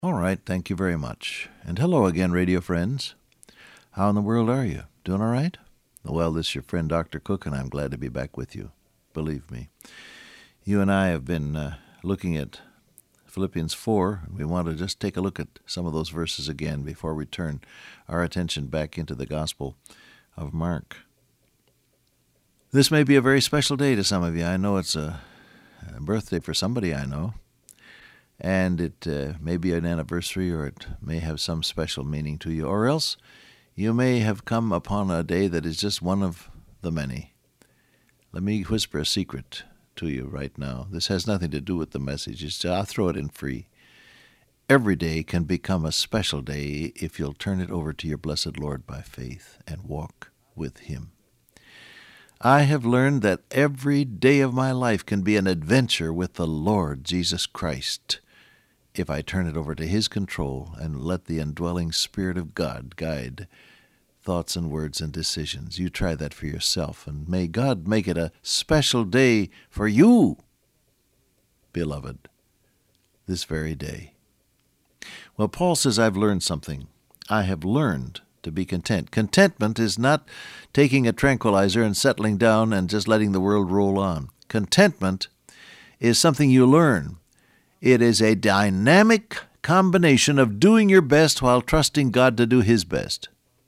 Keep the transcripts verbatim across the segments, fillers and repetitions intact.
All right, thank you very much. And hello again, radio friends. How in the world are you? Doing all right? Well, this is your friend Doctor Cook, and I'm glad to be back with you. Believe me. You and I have been uh, looking at Philippians four. We want to just take a look at some of those verses again before we turn our attention back into the Gospel of Mark. This may be a very special day to some of you. I know it's a, a birthday for somebody I know. And it uh, may be an anniversary, or it may have some special meaning to you. Or else you may have come upon a day that is just one of the many. Let me whisper a secret to you right now. This has nothing to do with the message. It's, I'll throw it in free. Every day can become a special day if you'll turn it over to your blessed Lord by faith and walk with Him. I have learned that every day of my life can be an adventure with the Lord Jesus Christ, if I turn it over to His control and let the indwelling Spirit of God guide thoughts and words and decisions. You try that for yourself, and may God make it a special day for you, beloved, this very day. Well, Paul says, I've learned something. I have learned to be content. Contentment is not taking a tranquilizer and settling down and just letting the world roll on. Contentment is something you learn. It is a dynamic combination of doing your best while trusting God to do His best.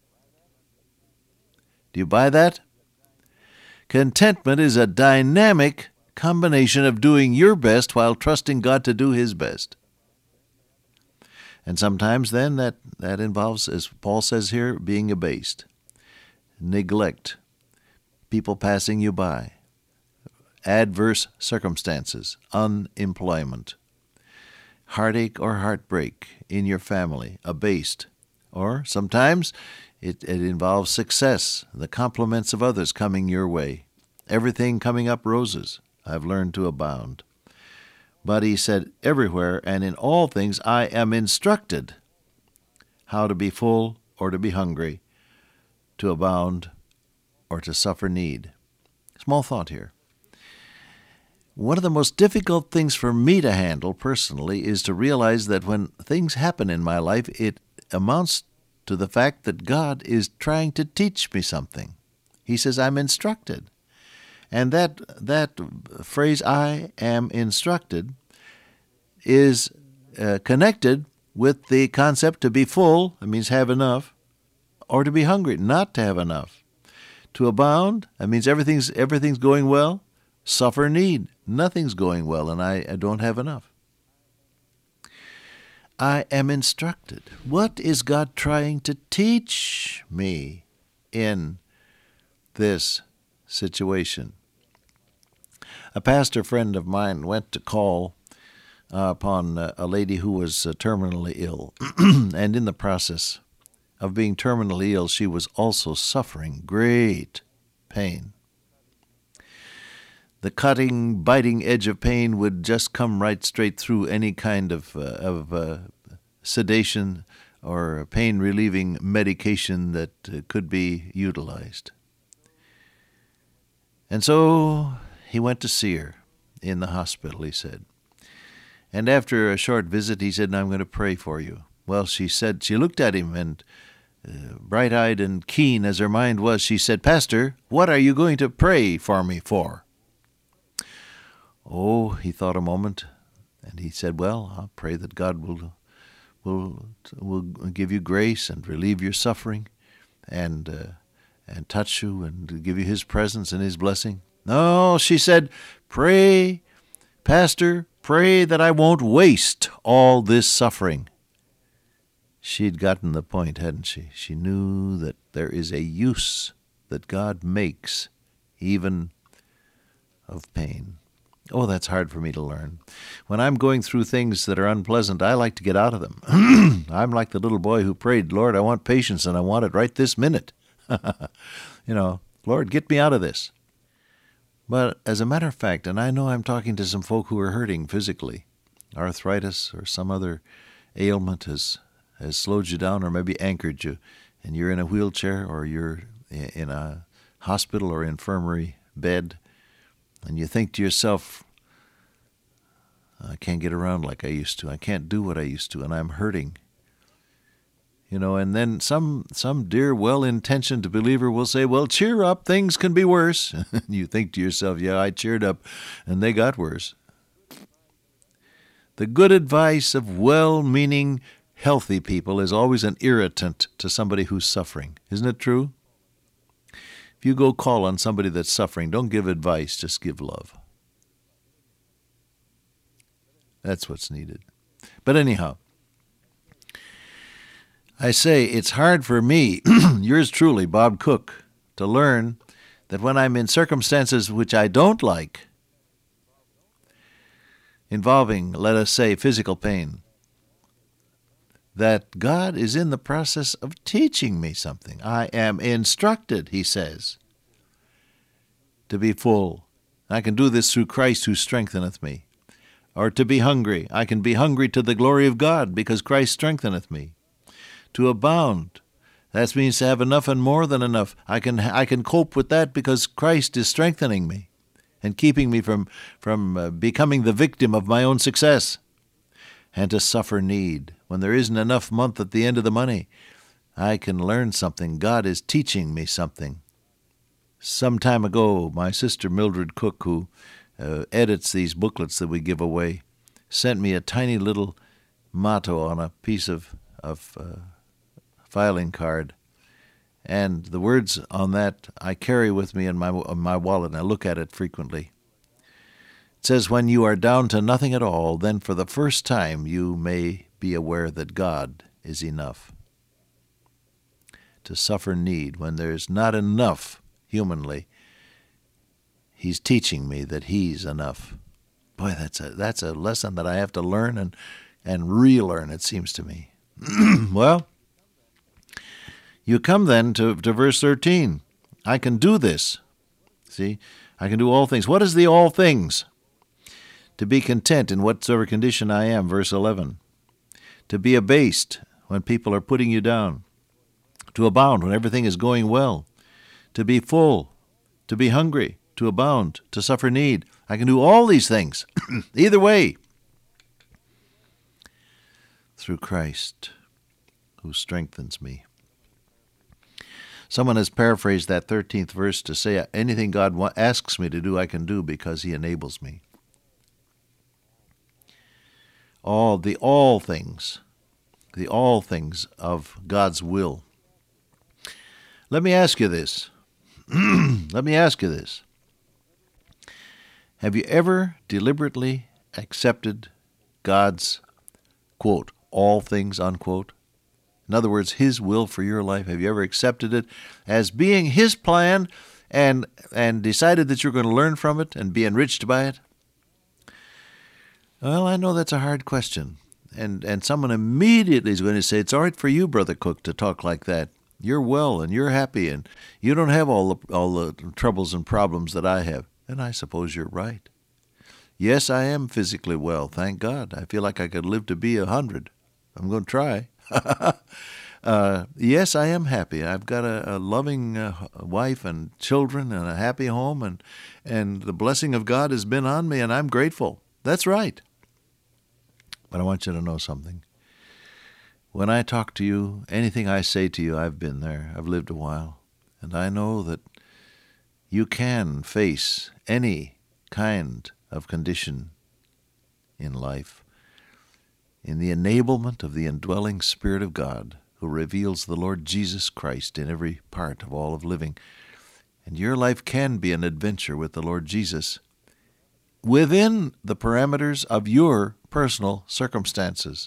Do you buy that? Contentment is a dynamic combination of doing your best while trusting God to do His best. And sometimes then that, that involves, as Paul says here, being abased, neglect, people passing you by, adverse circumstances, unemployment, heartache or heartbreak in your family, abased. Or sometimes it, it involves success, the compliments of others coming your way, everything coming up roses. I've learned to abound. But he said, everywhere and in all things I am instructed how to be full or to be hungry, to abound or to suffer need. Small thought here. One of the most difficult things for me to handle personally is to realize that when things happen in my life, it amounts to the fact that God is trying to teach me something. He says, I'm instructed. And that that phrase, I am instructed, is uh, connected with the concept to be full, that means have enough, or to be hungry, not to have enough. To abound, that means everything's everything's going well. Suffer need, nothing's going well, and I, I don't have enough. I am instructed. What is God trying to teach me in this situation? A pastor friend of mine went to call uh, upon uh, a lady who was uh, terminally ill, and in the process of being terminally ill, she was also suffering great pain. The cutting, biting edge of pain would just come right straight through any kind of, uh, of uh, sedation or pain-relieving medication that uh, could be utilized. And so he went to see her in the hospital, he said. And after a short visit, he said, I'm going to pray for you. Well, she said, she looked at him, and uh, bright-eyed and keen as her mind was, she said, Pastor, what are you going to pray for me for? Oh, he thought a moment, and he said, well, I'll pray that God will will will give you grace and relieve your suffering and uh, and touch you and give you His presence and His blessing. No, she said, pray, Pastor, pray that I won't waste all this suffering. She'd gotten the point, hadn't she? She knew that there is a use that God makes even of pain. Oh, that's hard for me to learn. When I'm going through things that are unpleasant, I like to get out of them. I'm like the little boy who prayed, Lord, I want patience, and I want it right this minute. You know, Lord, get me out of this. But as a matter of fact, and I know I'm talking to some folk who are hurting physically, arthritis or some other ailment has, has slowed you down or maybe anchored you, and you're in a wheelchair or you're in a hospital or infirmary bed, and you think to yourself, I can't get around like I used to. I can't do what I used to, and I'm hurting. You know, and then some some dear, well-intentioned believer will say, well, cheer up, things can be worse. You think to yourself, yeah, I cheered up, and they got worse. The good advice of well-meaning, healthy people is always an irritant to somebody who's suffering. Isn't it true? If you go call on somebody that's suffering, don't give advice, just give love. That's what's needed. But anyhow, I say it's hard for me, yours truly, Bob Cook, to learn that when I'm in circumstances which I don't like, involving, let us say, physical pain, that God is in the process of teaching me something. I am instructed, he says, to be full. I can do this through Christ who strengtheneth me. Or to be hungry. I can be hungry to the glory of God because Christ strengtheneth me. To abound. That means to have enough and more than enough. I can I can cope with that because Christ is strengthening me and keeping me from, from uh, becoming the victim of my own success. And to suffer need. When there isn't enough month at the end of the money, I can learn something. God is teaching me something. Some time ago, my sister Mildred Cook, who uh, edits these booklets that we give away, sent me a tiny little motto on a piece of, of uh, filing card. And the words on that I carry with me in my, in my wallet, and I look at it frequently. It says, when you are down to nothing at all, then for the first time you may be aware that God is enough. To suffer need when there's not enough humanly, he's teaching me that he's enough. Boy, that's a that's a lesson that I have to learn and, and relearn, it seems to me. Well, you come then to, to verse thirteen. I can do this. See, I can do all things. What is the all things? To be content in whatsoever condition I am, verse eleven. To be abased when people are putting you down. To abound when everything is going well. To be full. To be hungry. To abound. To suffer need. I can do all these things. Either way. Through Christ, who strengthens me. Someone has paraphrased that thirteenth verse to say, anything God asks me to do, I can do because he enables me. All the all things, the all things of God's will. Let me ask you this. Let me ask you this. Have you ever deliberately accepted God's, quote, all things, unquote? In other words, his will for your life. Have you ever accepted it as being his plan and and decided that you're going to learn from it and be enriched by it? Well, I know that's a hard question. And and someone immediately is going to say, it's all right for you, Brother Cook, to talk like that. You're well and you're happy and you don't have all the, all the troubles and problems that I have. And I suppose you're right. Yes, I am physically well, thank God. I feel like I could live to be a hundred. I'm going to try. uh, yes, I am happy. I've got a, a loving uh, wife and children and a happy home, and and the blessing of God has been on me, and I'm grateful. That's right. But I want you to know something. When I talk to you, anything I say to you, I've been there. I've lived a while. And I know that you can face any kind of condition in life in the enablement of the indwelling Spirit of God, who reveals the Lord Jesus Christ in every part of all of living. And your life can be an adventure with the Lord Jesus within the parameters of your personal circumstances.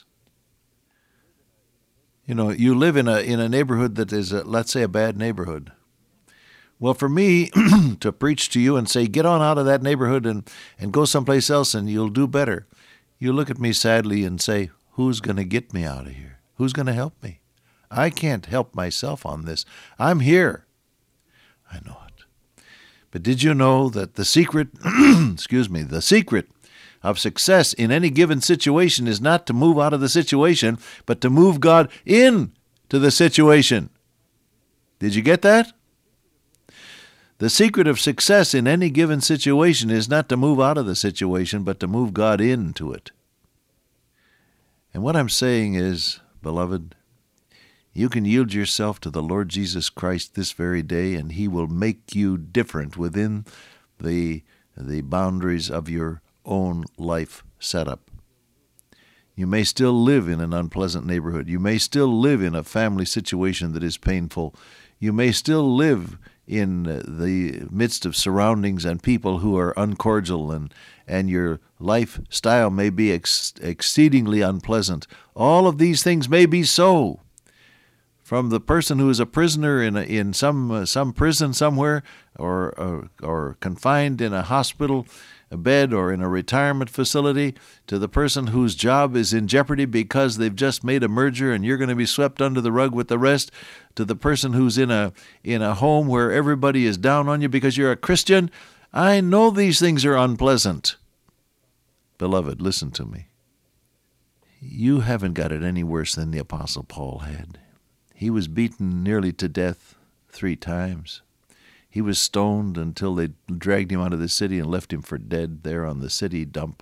You know, you live in a in a neighborhood that is, a, let's say, a bad neighborhood. Well, for me to preach to you and say, get on out of that neighborhood and, and go someplace else and you'll do better, you look at me sadly and say, who's going to get me out of here? Who's going to help me? I can't help myself on this. I'm here. I know it. But did you know that the secret, excuse me, the secret of success in any given situation is not to move out of the situation, but to move God into the situation? Did you get that? The secret of success in any given situation is not to move out of the situation, but to move God into it. And what I'm saying is, beloved, you can yield yourself to the Lord Jesus Christ this very day, and He will make you different within the, the boundaries of your own life setup. You may still live in an unpleasant neighborhood. You may still live in a family situation that is painful. You may still live in the midst of surroundings and people who are uncordial, and, and your lifestyle may be ex- exceedingly unpleasant. All of these things may be so. From the person who is a prisoner in a, in some uh, some prison somewhere, or, or or confined in a hospital a bed or in a retirement facility, to the person whose job is in jeopardy because they've just made a merger and you're going to be swept under the rug with the rest, to the person who's in a in a home where everybody is down on you because you're a Christian. I know these things are unpleasant. Beloved, listen to me. You haven't got it any worse than the Apostle Paul had. He was beaten nearly to death three times. He was stoned until they dragged him out of the city and left him for dead there on the city dump.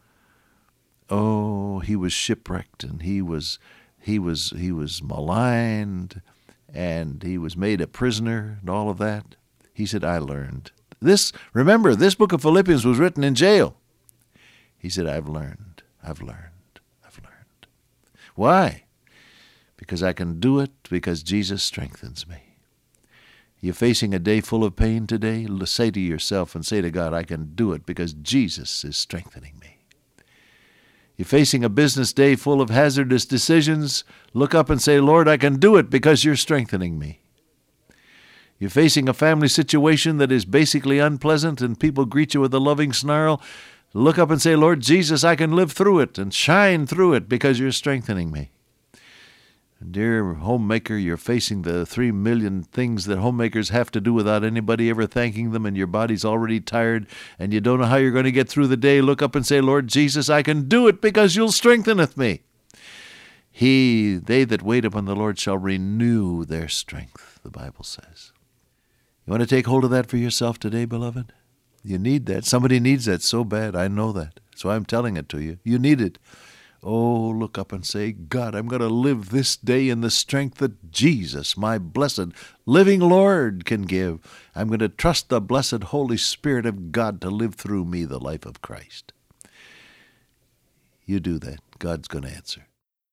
Oh, he was shipwrecked, and he was he was he was maligned, and he was made a prisoner and all of that. He said, I learned. This, remember, this book of Philippians was written in jail. He said, I've learned, I've learned, I've learned. Why? Because I can do it because Jesus strengthens me. You're facing a day full of pain today? Say to yourself and say to God, I can do it because Jesus is strengthening me. You're facing a business day full of hazardous decisions? Look up and say, Lord, I can do it because you're strengthening me. You're facing a family situation that is basically unpleasant and people greet you with a loving snarl? Look up and say, Lord Jesus, I can live through it and shine through it because you're strengthening me. Dear homemaker, you're facing the three million things that homemakers have to do without anybody ever thanking them, and your body's already tired, and you don't know how you're going to get through the day. Look up and say, Lord Jesus, I can do it because you'll strengtheneth me. He, they that wait upon the Lord shall renew their strength, the Bible says. You want to take hold of that for yourself today, beloved? You need that. Somebody needs that so bad. I know that. So I'm telling it to you. You need it. Oh, look up and say, God, I'm going to live this day in the strength that Jesus, my blessed living Lord, can give. I'm going to trust the blessed Holy Spirit of God to live through me the life of Christ. You do that. God's going to answer.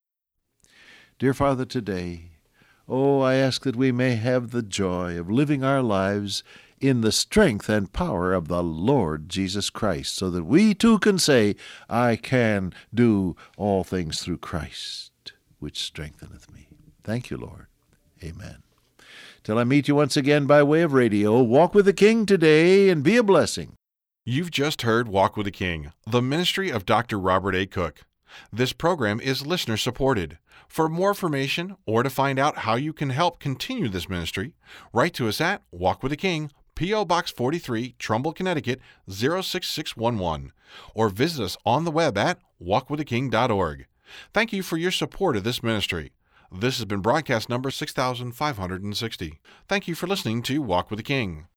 Dear Father, today, oh, I ask that we may have the joy of living our lives in the strength and power of the Lord Jesus Christ, so that we too can say, I can do all things through Christ, which strengtheneth me. Thank you, Lord. Amen. Till I meet you once again by way of radio, walk with the King today and be a blessing. You've just heard Walk with the King, the ministry of Doctor Robert A. Cook. This program is listener-supported. For more information or to find out how you can help continue this ministry, write to us at Walk with the King, P O. Box forty-three, Trumbull, Connecticut, zero six six one one, or visit us on the web at walk with the king dot org. Thank you for your support of this ministry. This has been broadcast number six thousand five hundred sixty. Thank you for listening to Walk with the King.